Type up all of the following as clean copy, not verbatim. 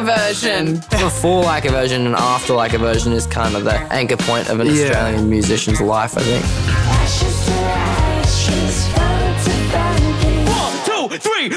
Version. Before Like a Version and after Like a Version is kind of the anchor point of an Australian musician's life, I think. One, two, three,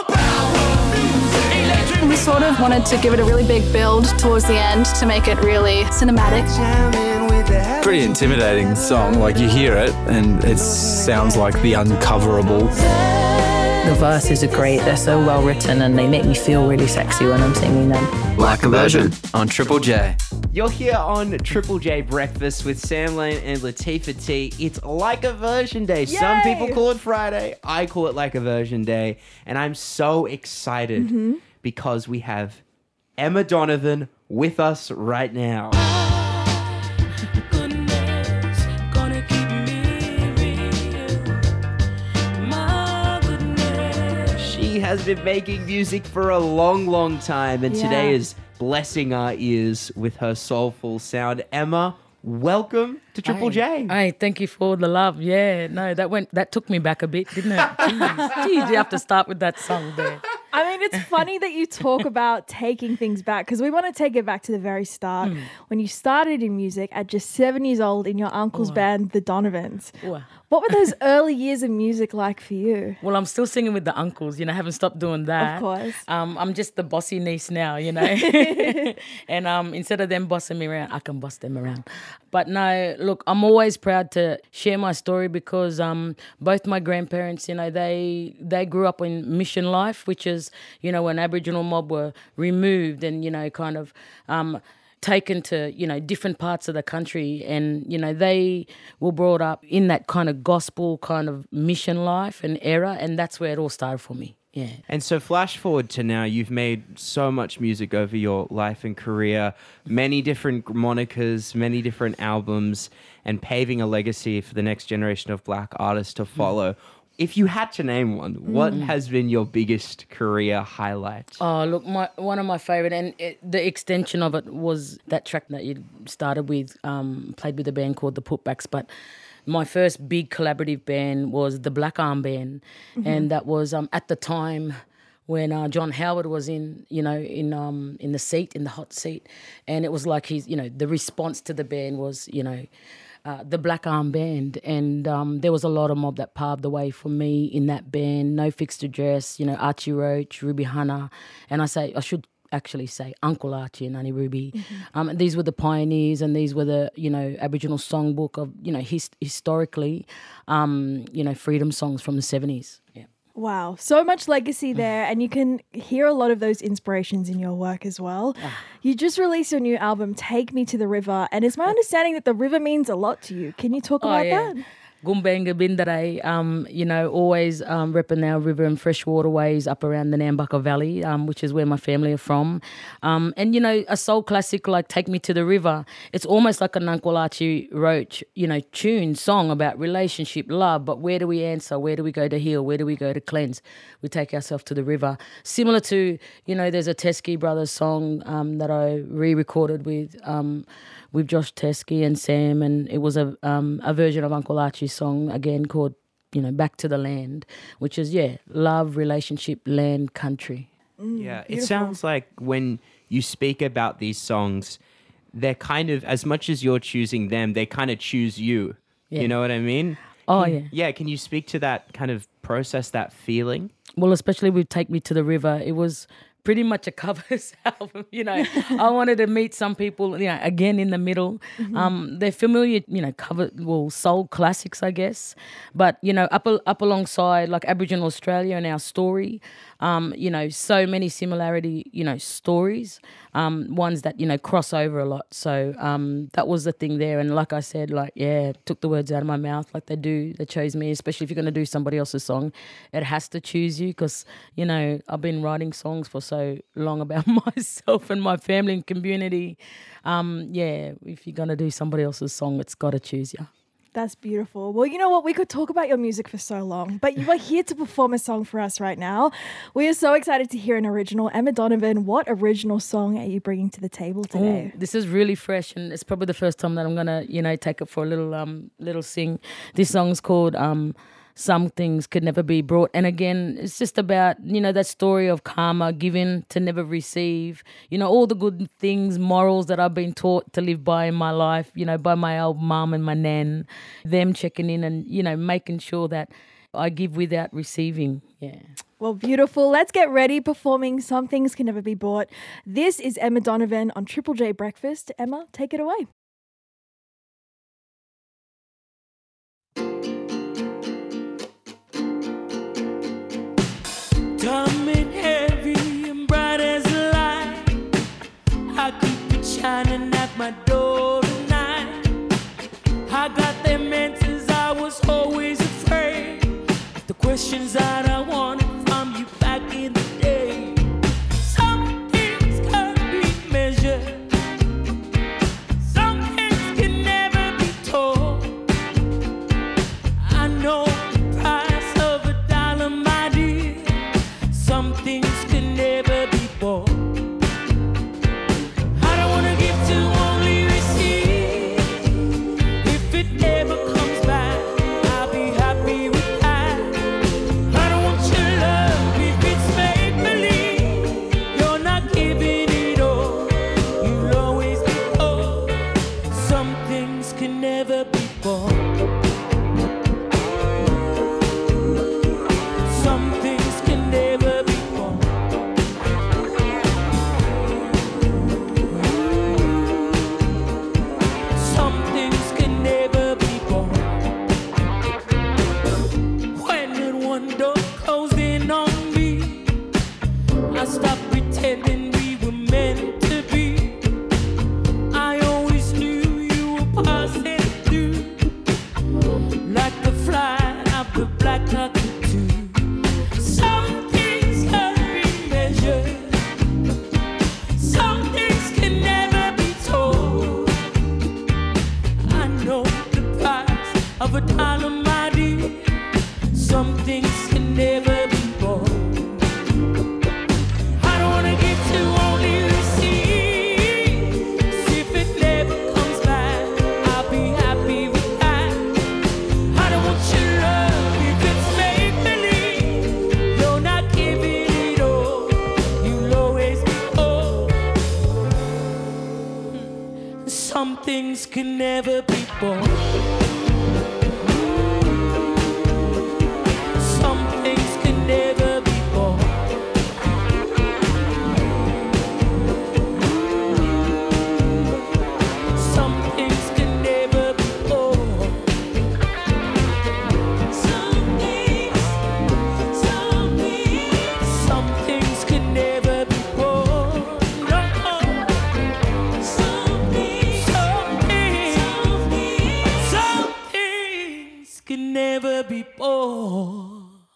We sort of wanted to give it a really big build towards the end to make it really cinematic. Pretty intimidating song. Like, you hear it and it sounds like the uncoverable. The verses are great. They're so well written and they make me feel really sexy when I'm singing them. Like a Version on Triple J. You're here on Triple J Breakfast with Sam Lane and Latifah T. It's Like a Version Day. Yay! Some people call it Friday. I call it Like a Version Day. And I'm so excited because we have Emma Donovan with us right now. She has been making music for a long, long time, and today is blessing our ears with her soulful sound. Emma, welcome to Triple J. Hey, thank you for the love. Yeah, no, that took me back a bit, didn't it? Jeez, you have to start with that song there. I mean, it's funny that you talk about taking things back because we want to take it back to the very start when you started in music at just 7 years old in your uncle's band, the Donovans. What were those early years of music like for you? Well, I'm still singing with the uncles, I haven't stopped doing that. Of course. I'm just the bossy niece now, and instead of them bossing me around, I can boss them around. But no, look, I'm always proud to share my story because both my grandparents, they grew up in mission life, which is, when Aboriginal mob were removed and, kind of taken to, different parts of the country. And, they were brought up in that kind of gospel kind of mission life and era. And that's where it all started for me. Yeah. And so flash forward to now, you've made so much music over your life and career, many different monikers, many different albums, and paving a legacy for the next generation of black artists to follow. If you had to name one, what has been your biggest career highlight? Oh, look, one of my favourite, and the extension of it was that track that you started with, played with a band called The Putbacks, but my first big collaborative band was the Black Arm Band, and that was at the time when John Howard was in the seat, in the hot seat, and it was like the response to the band was, the Black Arm Band, and there was a lot of mob that paved the way for me in that band. No Fixed Address, Archie Roach, Ruby Hunter, and I should actually say Uncle Archie and Auntie Ruby. These were the pioneers, and these were the Aboriginal songbook of historically freedom songs from the 70s. Yeah. Wow, so much legacy there, and you can hear a lot of those inspirations in your work as well. You just released your new album, Take Me to the River, and it's my understanding that the river means a lot to you. Can you talk about that? Gumbenga Bindare, always repping our river and fresh waterways up around the Nambucca Valley, which is where my family are from. And, a soul classic like Take Me to the River, it's almost like an Uncle Archie Roach, tune, song about relationship, love, but where do we answer? Where do we go to heal? Where do we go to cleanse? We take ourselves to the river. Similar to, there's a Teskey Brothers song that I re-recorded with Josh Teskey and Sam, and it was a version of Uncle Archie's song again called Back to the Land, which is love, relationship, land, country. It sounds like when you speak about these songs, they're kind of, as much as you're choosing them, they kind of choose you. You know what I mean? Can you speak to that kind of process, that feeling? Well, especially with Take Me to the River, it was pretty much a covers album, I wanted to meet some people, again in the middle. They're familiar, soul classics, I guess. But, up alongside like Aboriginal Australia and our story, so many similarity, stories, ones that, cross over a lot. So that was the thing there. And like I said, took the words out of my mouth like they do. They chose me, especially if you're going to do somebody else's song. It has to choose you because, I've been writing songs for so long about myself and my family and community. If you're going to do somebody else's song, it's got to choose you. That's beautiful. Well, you know what? We could talk about your music for so long, but you are here to perform a song for us right now. We are so excited to hear an original. Emma Donovan, what original song are you bringing to the table today? Ooh, this is really fresh, and it's probably the first time that I'm going to, take it for a little sing. This song's called some things could never be brought. And again, it's just about, that story of karma, giving to never receive, all the good things, morals that I've been taught to live by in my life, by my old mum and my nan, them checking in and, making sure that I give without receiving. Yeah. Well, beautiful. Let's get ready performing Some Things Can Never Be Bought. This is Emma Donovan on Triple J Breakfast. Emma, take it away. Dumb and heavy and bright as a light, I keep it shining at my door tonight. I got them answers I was always afraid, the questions that I wanted from you back in the day. Some things can't be measured, some things can never be told. I know the price of $1, my dear. Some things can never be bought. I don't wanna give to only receive. If it never comes back, I'll be happy with that. I don't want your love if it's make believe. You're not giving it all, you'll always be whole. Some things can never be bought. Some things can never be bought. Some things can never be bought. When did one door closed in on me, I stopped pretending we were meant to be. I always knew you were passing through, like the flight of the black cockatoo. Some things can't be measured, some things can never be told. I know the price of $1, my dear. Some things can never be bought. I don't wanna give to only receive. 'Cause if it never comes back, I'll be happy with that. I don't want your love if it's make believe. You're not giving it all, you'll always be whole. Some things can never be bought. Some things can never be bought. Some things can never be bought. Some things can never be bought. No. Some things can never be bought.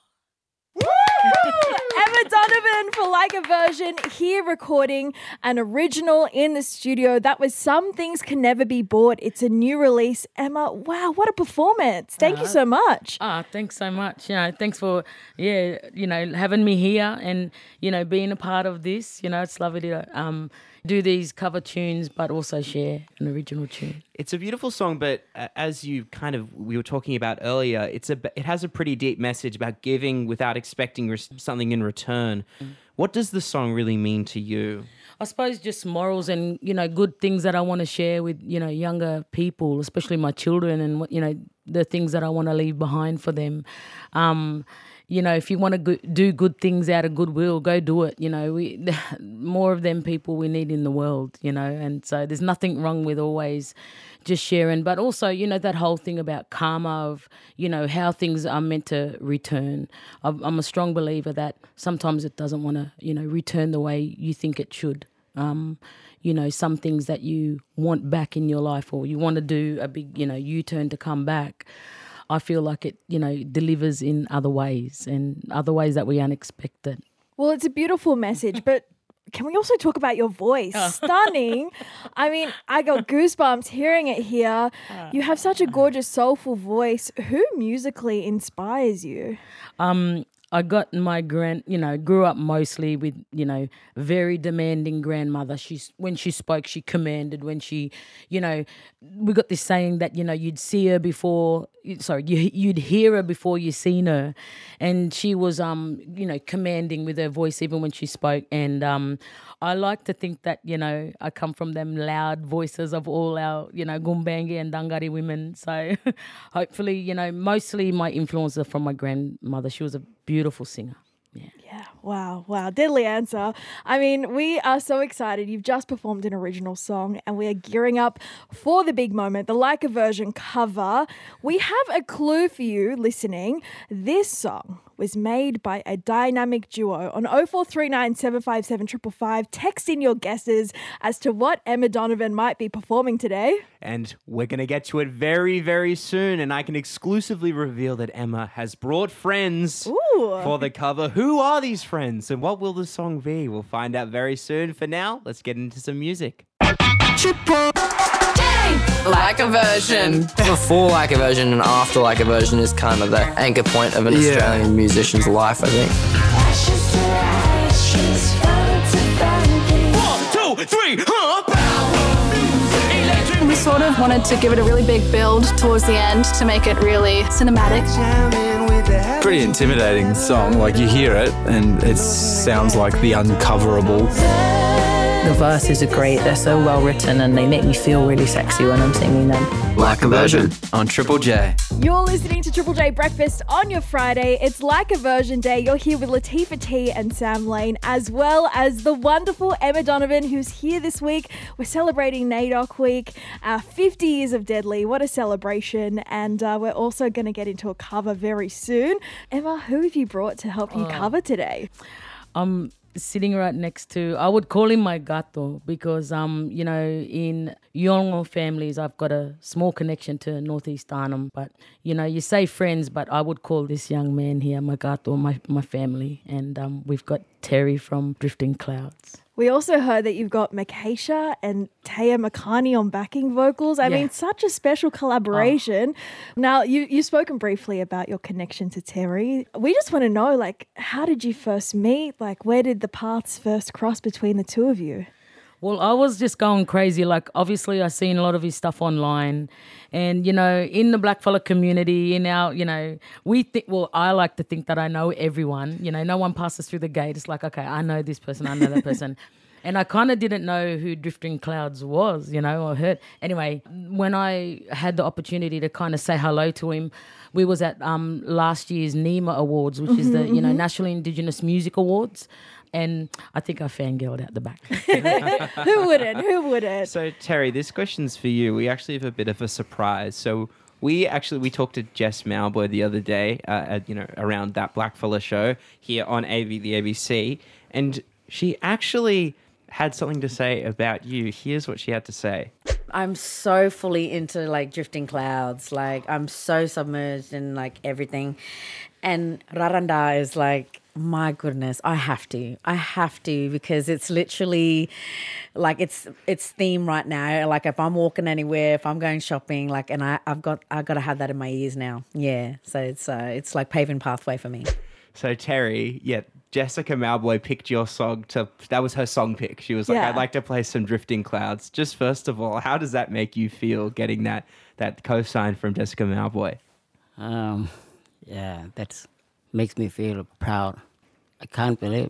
Emma Donovan for Like a Version, here recording an original in the studio. That was Some Things Can Never Be Bought. It's a new release. Emma, wow, what a performance. Thank you so much. Thanks so much. Thanks for, having me here and, being a part of this. It's lovely to do these cover tunes, but also share an original tune. It's a beautiful song, but as we were talking about earlier, it has a pretty deep message about giving without expecting something in return. What does the song really mean to you? I suppose just morals and, good things that I want to share with, younger people, especially my children and, the things that I want to leave behind for them. If you want to do good things out of goodwill, go do it. More of them people we need in the world, and so there's nothing wrong with always just sharing. But also, that whole thing about karma of, how things are meant to return. I'm a strong believer that sometimes it doesn't want to, return the way you think it should. Some things that you want back in your life or you want to do a big, U-turn to come back. I feel like it, delivers in other ways and other ways that we unexpected. Well, it's a beautiful message, but can we also talk about your voice? Stunning. I mean, I got goosebumps hearing it here. You have such a gorgeous, soulful voice. Who musically inspires you? I got my grew up mostly with, very demanding grandmother. When she spoke, she commanded. When she, we got this saying that, you'd see her before, you'd hear her before you seen her. And she was, commanding with her voice even when she spoke. And I like to think that, I come from them loud voices of all our, Gumbangi and Dangari women. So hopefully, mostly my influence are from my grandmother. She was a beautiful singer. Yeah. Wow. Deadly answer. I mean, we are so excited. You've just performed an original song and we are gearing up for the big moment, the Like a Version cover. We have a clue for you listening. This song was made by a dynamic duo. On 0439 757 555, text in your guesses as to what Emma Donovan might be performing today. And we're going to get to it very, very soon. And I can exclusively reveal that Emma has brought friends for the cover. Who are these friends and what will the song be? We'll find out very soon. For now, let's get into some music. Like a Version. Before Like a Version and after Like a Version is kind of the anchor point of an Australian musician's life, I think. 1, 2, 3, We sort of wanted to give it a really big build towards the end to make it really cinematic. Pretty intimidating song. Like you hear it and it sounds like the uncoverable. The verses are great. They're so well written and they make me feel really sexy when I'm singing them. Like a Version on Triple J. You're listening to Triple J Breakfast on your Friday. It's Like a Version Day. You're here with Latifah T and Sam Lane, as well as the wonderful Emma Donovan, who's here this week. We're celebrating NAIDOC Week, 50 years of Deadly. What a celebration. And we're also going to get into a cover very soon. Emma, who have you brought to help you cover today? Sitting right next to, I would call him my gato because, in Yolngu families, I've got a small connection to Northeast Arnhem. But, you say friends, but I would call this young man here my gato, my family. And we've got Terry from Drifting Clouds. We also heard that you've got Makesha and Taya Makani on backing vocals. I mean, such a special collaboration. Now, you've spoken briefly about your connection to Terry. We just want to know, how did you first meet? Where did the paths first cross between the two of you? Well, I was just going crazy. Obviously, I've seen a lot of his stuff online. And, in the blackfella community, in our, I like to think that I know everyone. No one passes through the gate. It's like, okay, I know this person, I know that person. And I kind of didn't know who Drifting Clouds was, or heard. Anyway, when I had the opportunity to kind of say hello to him, we was at last year's NEMA Awards, which is the, National Indigenous Music Awards. And I think I fangirled out the back. Who wouldn't? So, Terry, this question's for you. We actually have a bit of a surprise. So we talked to Jess Mauboy the other day, around that Blackfella show here on the ABC. And she actually had something to say about you. Here's what she had to say. I'm so fully into Drifting Clouds. I'm so submerged in everything. And Raranda is my goodness, I have to because it's literally it's theme right now. If I'm walking anywhere, if I'm going shopping, and I've got to have that in my ears now. Yeah, so it's like paving pathway for me. So Terry, Jessica Mauboy picked your song that was her song pick. She was like, I'd like to play some Drifting Clouds. Just first of all, how does that make you feel getting that co-sign from Jessica Mauboy? That makes me feel proud. I can't believe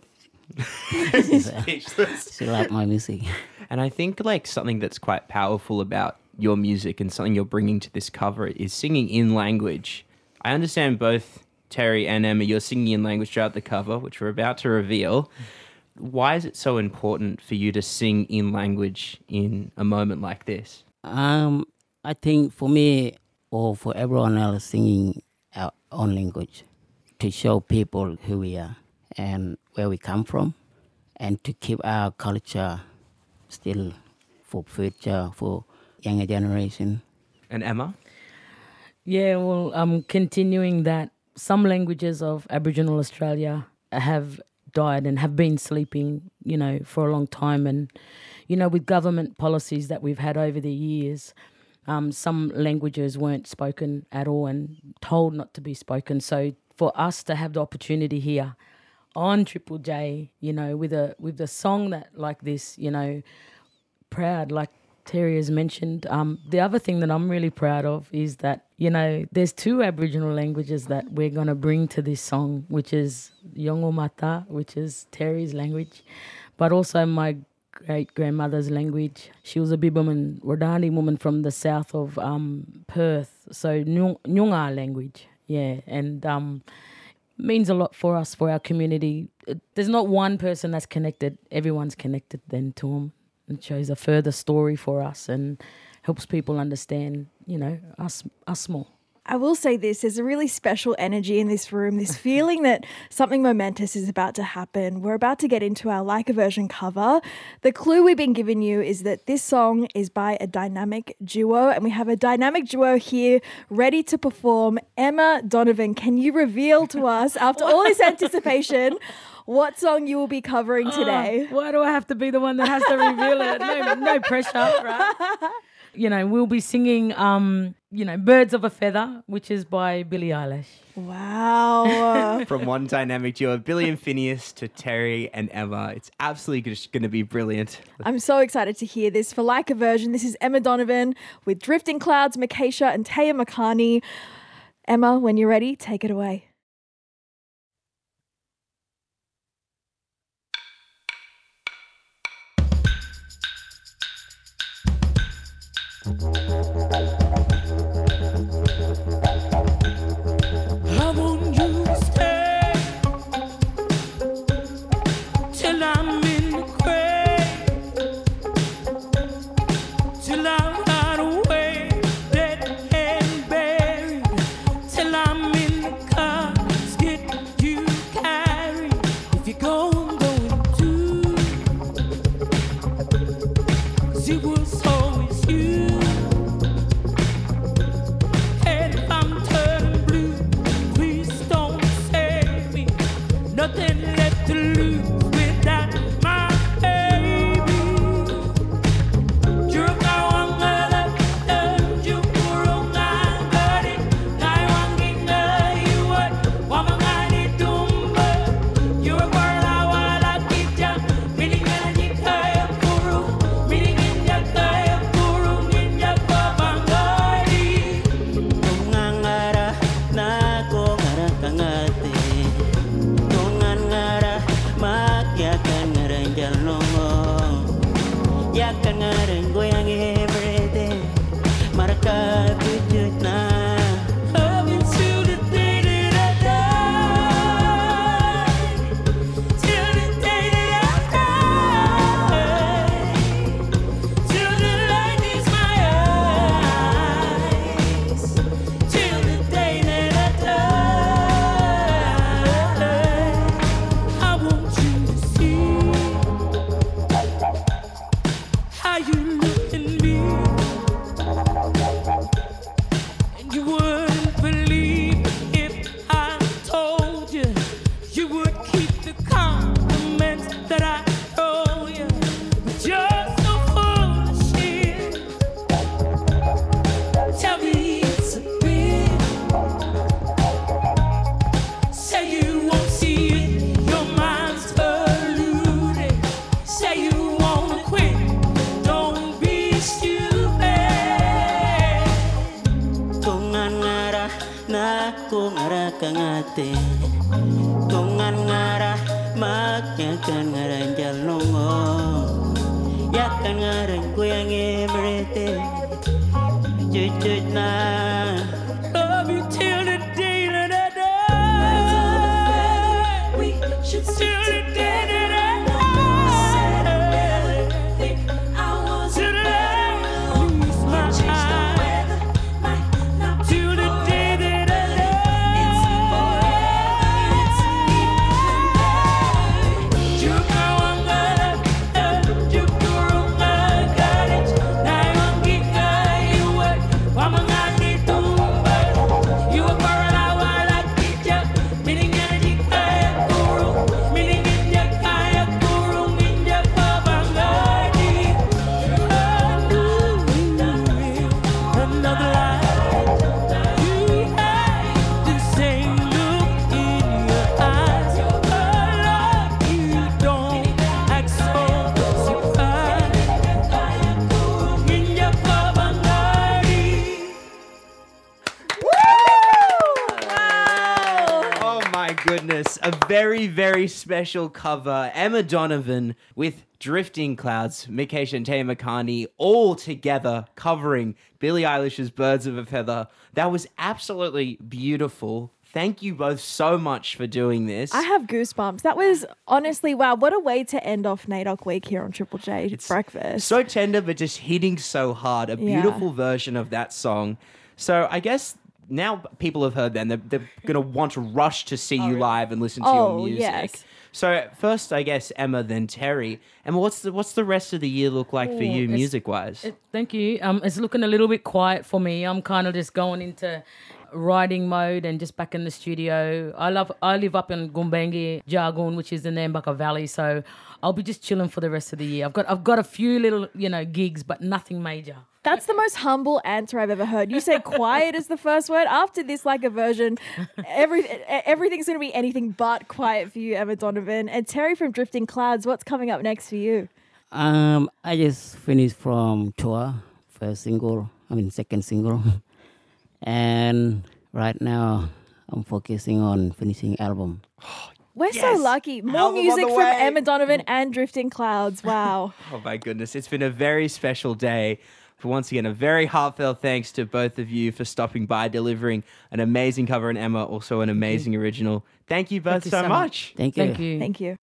she liked my music. And I think something that's quite powerful about your music and something you're bringing to this cover is singing in language. I understand both Terry and Emma, you're singing in language throughout the cover, which we're about to reveal. Why is it so important for you to sing in language in a moment like this? I think for me or for everyone else, singing our own language to show people who we are and where we come from, and to keep our culture still for future, for younger generation. And Emma? Yeah, well, continuing that, some languages of Aboriginal Australia have died and have been sleeping, for a long time. And, with government policies that we've had over the years, some languages weren't spoken at all and told not to be spoken. So for us to have the opportunity here on Triple J, you know, with a song that like this, you know, proud, like Terry has mentioned. The other thing that I'm really proud of is that, you know, there's 2 Aboriginal languages that we're going to bring to this song, which is Yolngu Matha, which is Terry's language, but also my great-grandmother's language. She was a Biberman Wadani woman from the south of Perth, so Nyunga language, yeah, and means a lot for us, for our community. There's not one person that's connected, everyone's connected then to them. It shows a further story for us and helps people understand, you know, us more. I will say this, there's a really special energy in this room, this feeling that something momentous is about to happen. We're about to get into our Like a Version cover. The clue we've been giving you is that this song is by a dynamic duo, and we have a dynamic duo here ready to perform. Emma Donovan, can you reveal to us, after all this anticipation, what song you will be covering today? Why do I have to be the one that has to reveal it? No pressure, right? You know, we'll be singing, you know, Birds of a Feather, which is by Billie Eilish. Wow. From one dynamic duo, Billy and Phineas, to Terry and Emma. It's absolutely just going to be brilliant. I'm so excited to hear this. For Like a Version, this is Emma Donovan with Drifting Clouds, Makesha and Taya Makani. Emma, when you're ready, take it away. I want you to stay till I'm in the grave, till I'm out away, dead and buried, till I'm in the casket you carry. If you go, I'm going too, 'cause it was always you. Nothing left to lose without my baby. Jurukawangala, jupurungangari, naiwanginga yuwat, wamangani tumba. Yuwaparlawala kija, miningani kaya puru, mininginja kaya puru, ninja kabangari. Tungangara na ko ngara kangate. Yakan ngerenjal nongo, yakan ngerenggo yang everyday, marka tujut na. Love you till the day that I die, till the day that I die, till the light is my eyes, till the day that I die. I want you to see how you look at me, and you wouldn't believe if I told you, you would keep the compliments that I throw you. But you're so full of shit. Tell me it's a bit. Say you won't see it, your mind's polluted. Say you wanna quit, don't be stupid. Tungan ngarah na ko ngara kangate, tungan ngarah mak yakan ngerenjal nongo, yakan ngerenggo yang everyday, jujut na. Love you till the day that I die. We should till the day that I die. Till the day I lose my eyes. Till the day that I die. Jukawangala, jukurungagari, naiwanginga yuwat, wamangani very, very special cover. Emma Donovan with Drifting Clouds, Mikesh and Taya Makani all together covering Billie Eilish's Birds of a Feather. That was absolutely beautiful. Thank you both so much for doing this. I have goosebumps. That was honestly, wow, what a way to end off NAIDOC Week here on Triple J Breakfast. So tender, but just hitting so hard. A beautiful version of that song. So I guess now people have heard them. They're going to want to rush to see you live and listen to your music. Yes. So first, I guess, Emma, then Terry. Emma, what's the rest of the year look like for you music-wise? Thank you. It's looking a little bit quiet for me. I'm kind of just going into writing mode and just back in the studio. I live up in Gumbaynggirr, Jargoon, which is in the Nambucca Valley, so I'll be just chilling for the rest of the year. I've got a few little, gigs, but nothing major. That's the most humble answer I've ever heard. You say quiet is the first word. After this version, everything's going to be anything but quiet for you, Emma Donovan. And Terry from Drifting Clouds, what's coming up next for you? I just finished from tour, second single. And right now, I'm focusing on finishing album. We're so lucky. More music from Emma Donovan and Drifting Clouds. Wow. Oh, my goodness. It's been a very special day. Once again, a very heartfelt thanks to both of you for stopping by, delivering an amazing cover, and Emma, also an amazing original. Thank you both so much. Thank you. Thank you. Thank you.